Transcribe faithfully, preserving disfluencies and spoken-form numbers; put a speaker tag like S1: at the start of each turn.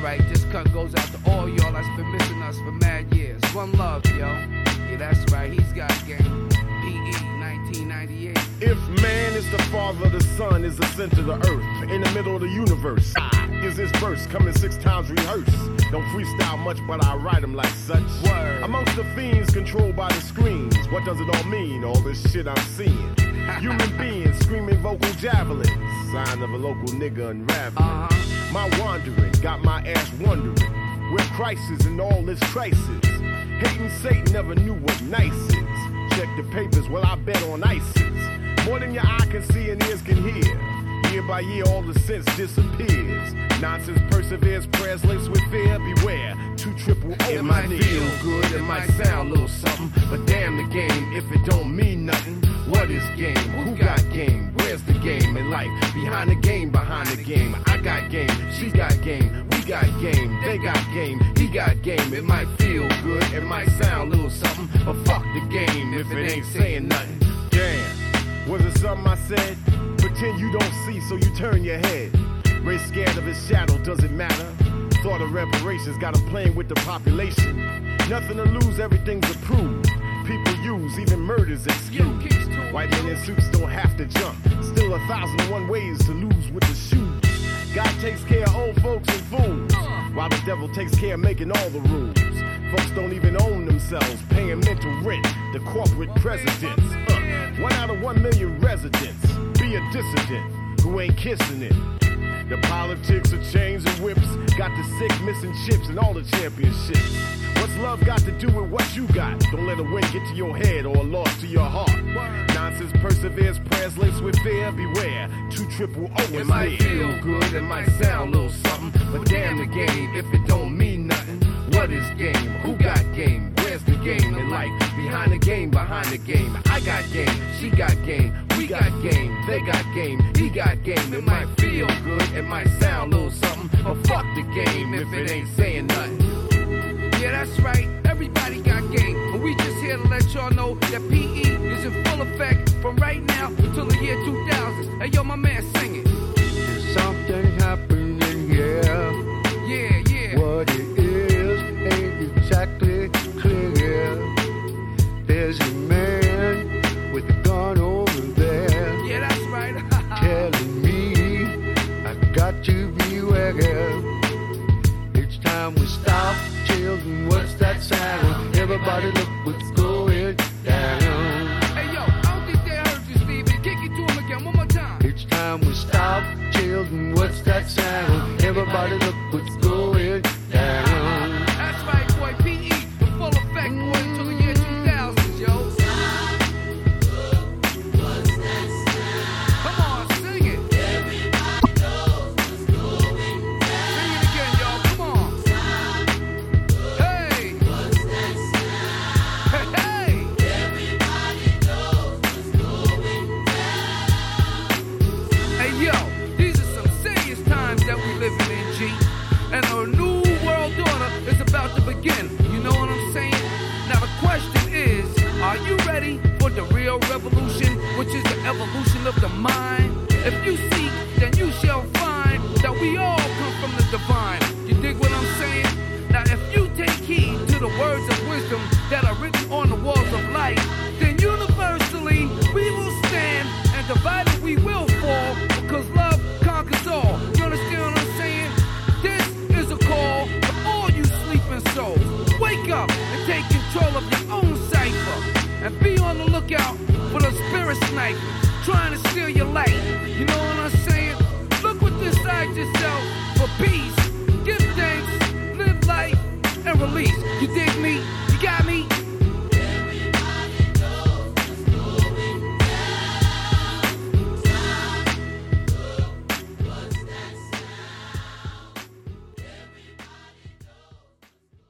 S1: right, this cut goes out to all y'all that's been missing us for mad years. One love, yo. Yeah, that's right, he's got game. P E nineteen ninety-eight.
S2: If man is the father, the sun is the center of the earth. In the middle of the universe, I is this verse coming six times rehearsed. Don't freestyle much, but I write them like such.
S1: Word.
S2: Amongst the fiends controlled by the screens, what does it all mean, all this shit I'm seeing? Human beings screaming vocal javelins, sign of a local nigga unraveling.
S1: Uh-huh.
S2: My wandering got my ass wondering where Christ is in all this crisis. Hating Satan never knew what nice is. Check the papers, well I bet on ISIS. More than your eye can see and ears can hear. Year by year all the sense disappears. Nonsense perseveres, prayers laced with fear. Beware, two triple O.
S1: It might feel good, it might sound a little something, but damn the game if it don't mean nothing. What is game? Who got game? Where's the game in life? Behind the game, behind the game. I got game, she got game, we got game, they got game, he got game. It might feel good, it might sound a little something, but fuck the game if it ain't saying nothing.
S2: Damn, was it something I said? Pretend you don't see, so you turn your head. Race scared of his shadow, does it matter? Thought of reparations, got him playing with the population. Nothing to lose, everything's approved. People use, even murder's excuse. White men in suits don't have to jump. Still a thousand and one ways to lose with the shoes. God takes care of old folks and fools, while the devil takes care of making all the rules. Folks don't even own themselves, paying mental rent to corporate presidents. Uh, one out of one million residents. Be a dissident who ain't kissing it. The politics of chains and whips got the sick missing chips and all the championships. What's love got to do with what you got? Don't let a win get to your head or a loss to your heart. Nonsense perseveres, prayers laced with fear. Beware, two triple O is
S1: It might
S2: near.
S1: feel good, it might sound a little something, but damn the game if it don't mean nothing. What is game? Who got game? Where's the game in life? Behind the game, behind the game. I got game, she got game, we got game, they got game, he got game. It might feel good, it might sound a little something, but fuck the game if it ain't saying nothing. Yeah, that's right, everybody got game, but we just here to let y'all know that P E is in full effect from right now until the year two thousand. Hey, yo, my man, sing it.
S3: There's something happening here.
S1: Yeah, yeah.
S3: What it is ain't exactly clear. There's a man with a gun over there.
S1: Yeah, that's right.
S3: Telling me I got to beware. It's time we stop. Children, what's that sound? Everybody look what's going down.
S1: Hey, yo, I don't think they heard you, Stevie. Kick it to him again, one more time.
S3: It's time we stop. Children, what's that sound? Everybody look what's going down.
S1: That's right, boy. P E in full effect, boy, until the year two thousand, yo. Come on, sing it. Everybody knows what's going down. Sing it again, y'all. Come on. Hey. What's that sound? Hey, hey. Everybody knows what's going down. Hey, yo, these are some serious times that we living in, G. And a new world order is about to begin. You know what I'm saying? Now the question is, are you ready for the real revolution, which is the evolution of the mind? If you seek, then you shall find that we all come from the divine. You dig what I'm saying? Now if you take heed to the words of wisdom that are written on the walls of life, then universally we will stand, and divided we will fall, because love conquers all. You understand what I'm saying? This is a call to all you sleeping souls. Wake up and take control of your own cipher, and be on the lookout for the spirit snipers trying to steal your life.